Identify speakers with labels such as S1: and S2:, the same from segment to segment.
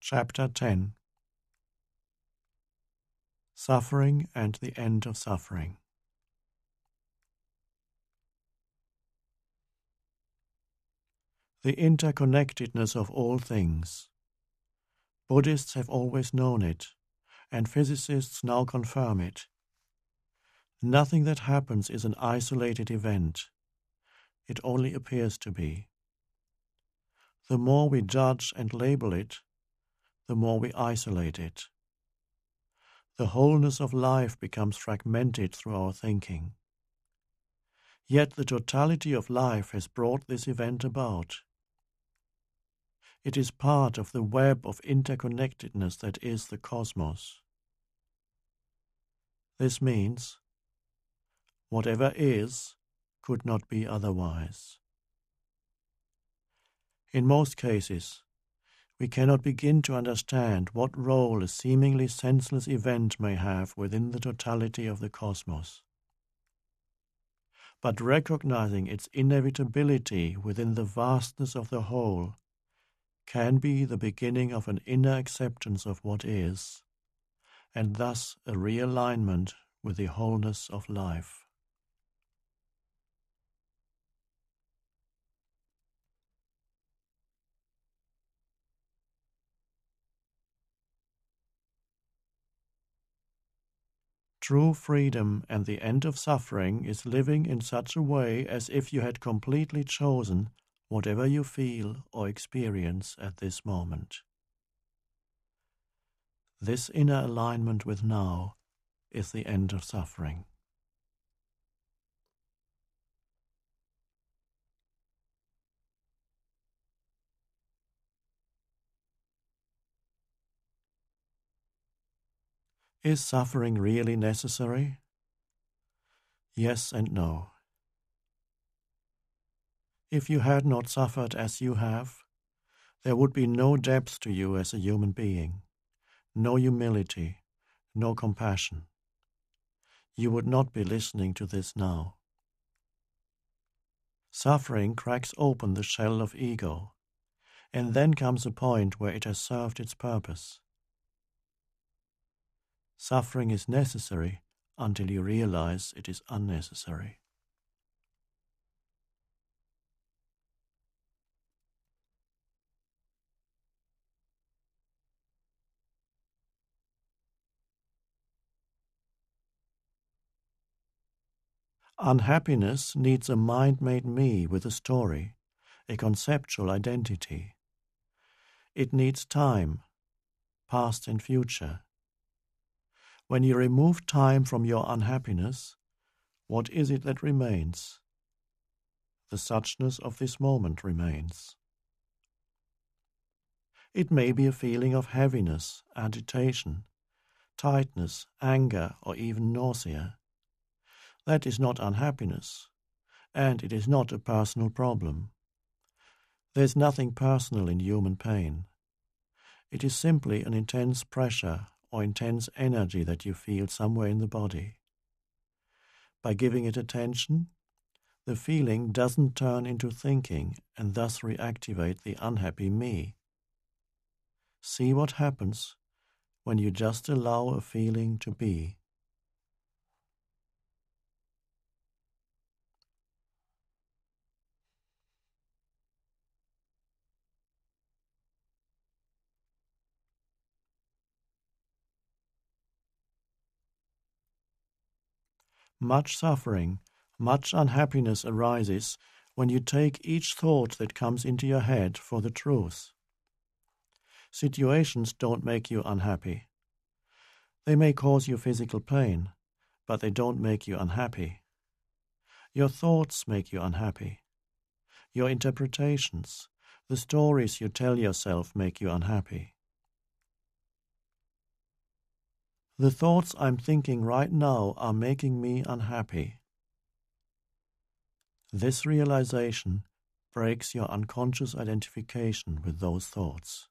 S1: Chapter 10. Suffering and the End of Suffering. The interconnectedness of all things. Buddhists have always known it, and physicists now confirm it. Nothing that happens is an isolated event. It only appears to be. The more we judge and label it, the more we isolate it. The wholeness of life becomes fragmented through our thinking. Yet the totality of life has brought this event about. It is part of the web of interconnectedness that is the cosmos. This means, whatever is could not be otherwise. In most cases, we cannot begin to understand what role a seemingly senseless event may have within the totality of the cosmos. But recognizing its inevitability within the vastness of the whole can be the beginning of an inner acceptance of what is, and thus a realignment with the wholeness of life. True freedom and the end of suffering is living in such a way as if you had completely chosen whatever you feel or experience at this moment. This inner alignment with now is the end of suffering. Is suffering really necessary? Yes and no. If you had not suffered as you have, there would be no depth to you as a human being, no humility, no compassion. You would not be listening to this now. Suffering cracks open the shell of ego, and then comes a point where it has served its purpose. Suffering is necessary until you realize it is unnecessary. Unhappiness needs a mind-made me with a story, a conceptual identity. It needs time, past and future. When you remove time from your unhappiness, what is it that remains? The suchness of this moment remains. It may be a feeling of heaviness, agitation, tightness, anger, or even nausea. That is not unhappiness, and it is not a personal problem. There is nothing personal in human pain. It is simply an intense pressure or intense energy that you feel somewhere in the body. By giving it attention, the feeling doesn't turn into thinking and thus reactivate the unhappy me. See what happens when you just allow a feeling to be. Much suffering, much unhappiness arises when you take each thought that comes into your head for the truth. Situations don't make you unhappy. They may cause you physical pain, but they don't make you unhappy. Your thoughts make you unhappy. Your interpretations, the stories you tell yourself make you unhappy. The thoughts I'm thinking right now are making me unhappy. This realization breaks your unconscious identification with those thoughts.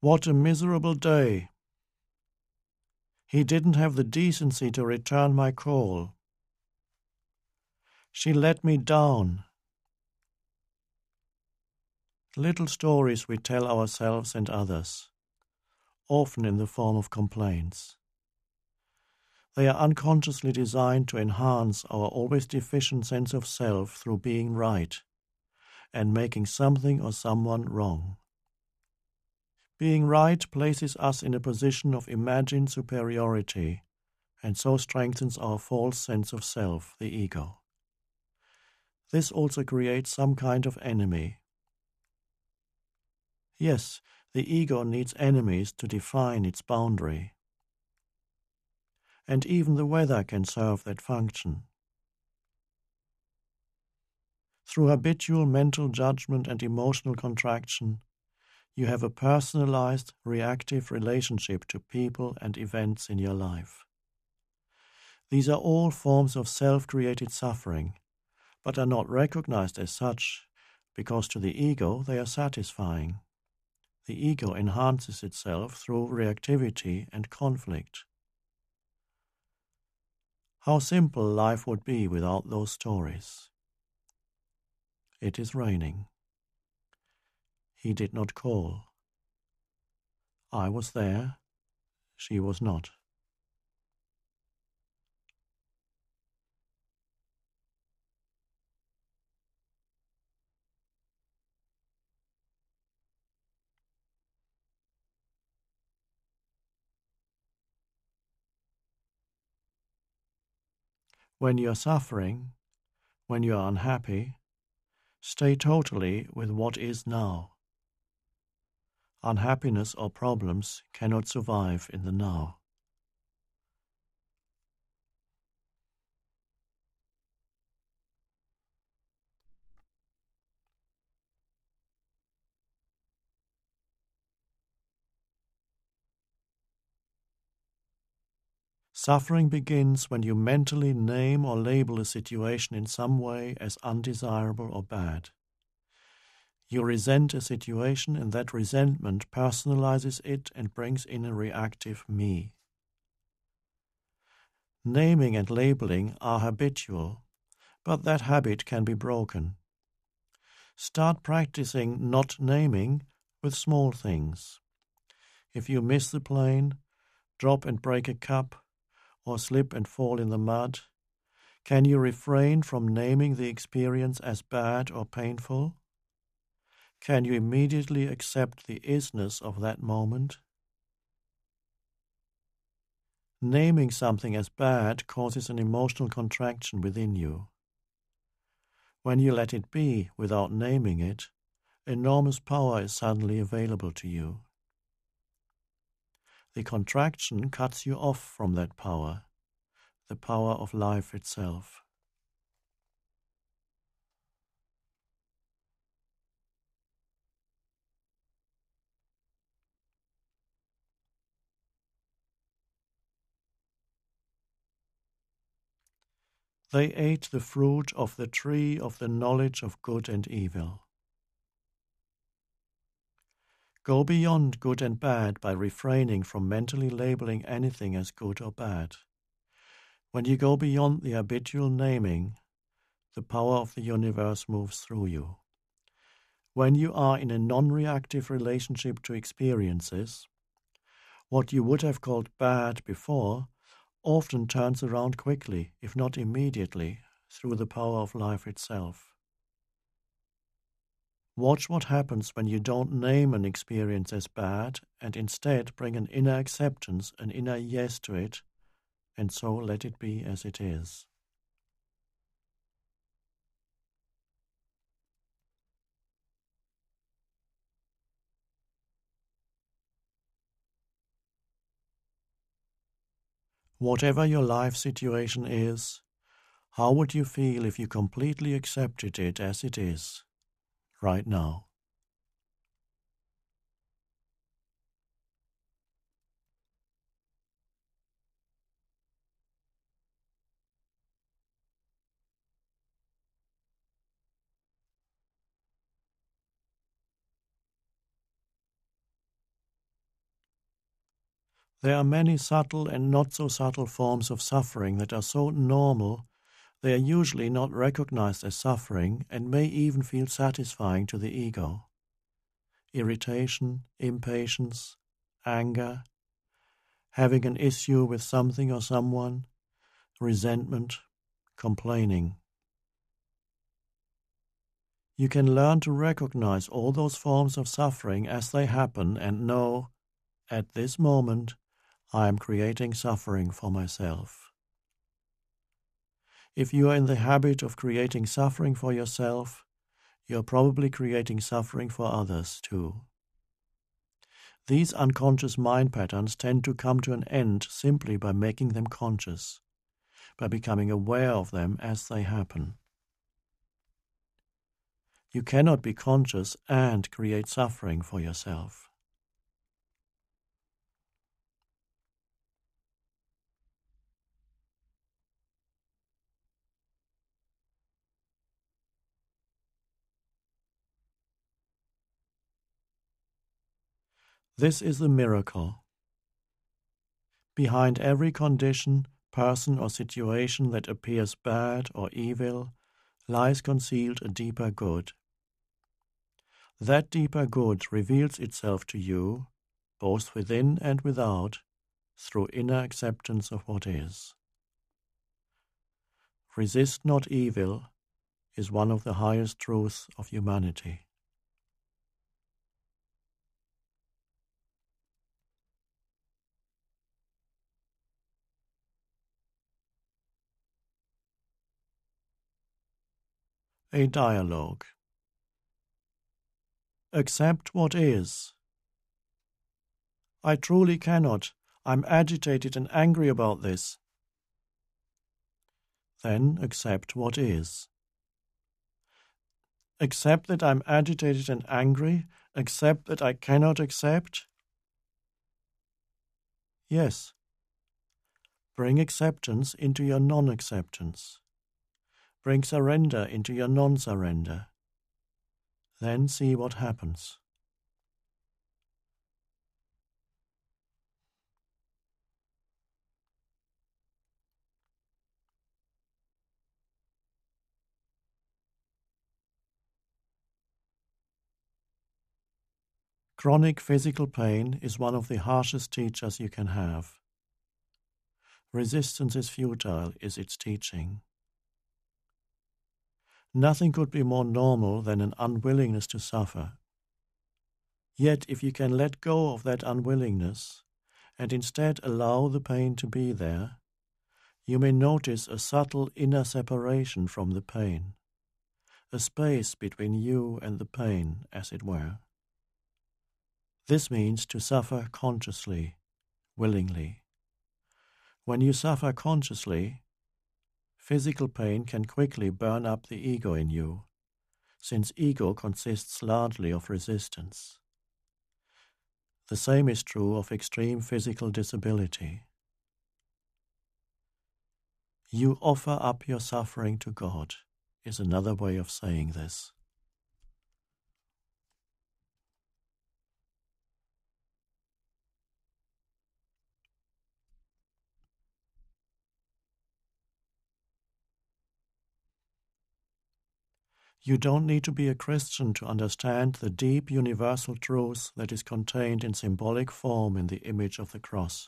S1: What a miserable day! He didn't have the decency to return my call. She let me down. Little stories we tell ourselves and others, often in the form of complaints. They are unconsciously designed to enhance our always deficient sense of self through being right and making something or someone wrong. Being right places us in a position of imagined superiority and so strengthens our false sense of self, the ego. This also creates some kind of enemy. Yes, the ego needs enemies to define its boundary. And even the weather can serve that function. Through habitual mental judgment and emotional contraction, you have a personalized, reactive relationship to people and events in your life. These are all forms of self-created suffering, but are not recognized as such, because to the ego they are satisfying. The ego enhances itself through reactivity and conflict. How simple life would be without those stories. It is raining. He did not call. I was there. She was not. When you are suffering, when you are unhappy, stay totally with what is now. Unhappiness or problems cannot survive in the now. Suffering begins when you mentally name or label a situation in some way as undesirable or bad. You resent a situation, and that resentment personalizes it and brings in a reactive me. Naming and labeling are habitual, but that habit can be broken. Start practicing not naming with small things. If you miss the plane, drop and break a cup, or slip and fall in the mud, can you refrain from naming the experience as bad or painful? Can you immediately accept the isness of that moment? Naming something as bad causes an emotional contraction within you. When you let it be without naming it, enormous power is suddenly available to you. The contraction cuts you off from that power, the power of life itself. They ate the fruit of the tree of the knowledge of good and evil. Go beyond good and bad by refraining from mentally labeling anything as good or bad. When you go beyond the habitual naming, the power of the universe moves through you. When you are in a non-reactive relationship to experiences, what you would have called bad before often turns around quickly, if not immediately, through the power of life itself. Watch what happens when you don't name an experience as bad and instead bring an inner acceptance, an inner yes to it, and so let it be as it is. Whatever your life situation is, how would you feel if you completely accepted it as it is, right now? There are many subtle and not so subtle forms of suffering that are so normal they are usually not recognized as suffering and may even feel satisfying to the ego. Irritation, impatience, anger, having an issue with something or someone, resentment, complaining. You can learn to recognize all those forms of suffering as they happen and know, at this moment, I am creating suffering for myself. If you are in the habit of creating suffering for yourself, you are probably creating suffering for others too. These unconscious mind patterns tend to come to an end simply by making them conscious, by becoming aware of them as they happen. You cannot be conscious and create suffering for yourself. This is the miracle. Behind every condition, person or situation that appears bad or evil lies concealed a deeper good. That deeper good reveals itself to you, both within and without, through inner acceptance of what is. Resist not evil is one of the highest truths of humanity. A dialogue. Accept what is. I truly cannot. I'm agitated and angry about this. Then accept what is. Accept that I'm agitated and angry. Accept that I cannot accept. Yes. Bring acceptance into your non-acceptance. Bring surrender into your non-surrender. Then see what happens. Chronic physical pain is one of the harshest teachers you can have. Resistance is futile is its teaching. Nothing could be more normal than an unwillingness to suffer. Yet if you can let go of that unwillingness and instead allow the pain to be there, you may notice a subtle inner separation from the pain, a space between you and the pain, as it were. This means to suffer consciously, willingly. When you suffer consciously, physical pain can quickly burn up the ego in you, since ego consists largely of resistance. The same is true of extreme physical disability. You offer up your suffering to God, is another way of saying this. You don't need to be a Christian to understand the deep universal truth that is contained in symbolic form in the image of the cross.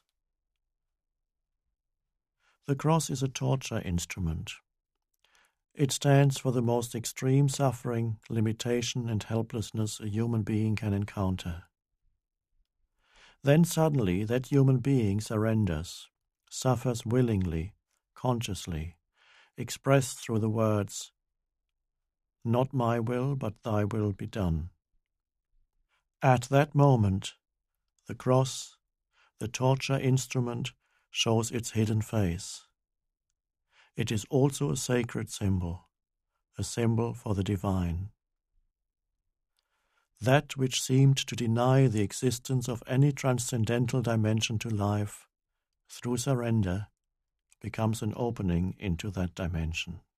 S1: The cross is a torture instrument. It stands for the most extreme suffering, limitation, and helplessness a human being can encounter. Then suddenly that human being surrenders, suffers willingly, consciously, expressed through the words, "Not my will, but thy will be done." At that moment, the cross, the torture instrument, shows its hidden face. It is also a sacred symbol, a symbol for the divine. That which seemed to deny the existence of any transcendental dimension to life, through surrender, becomes an opening into that dimension.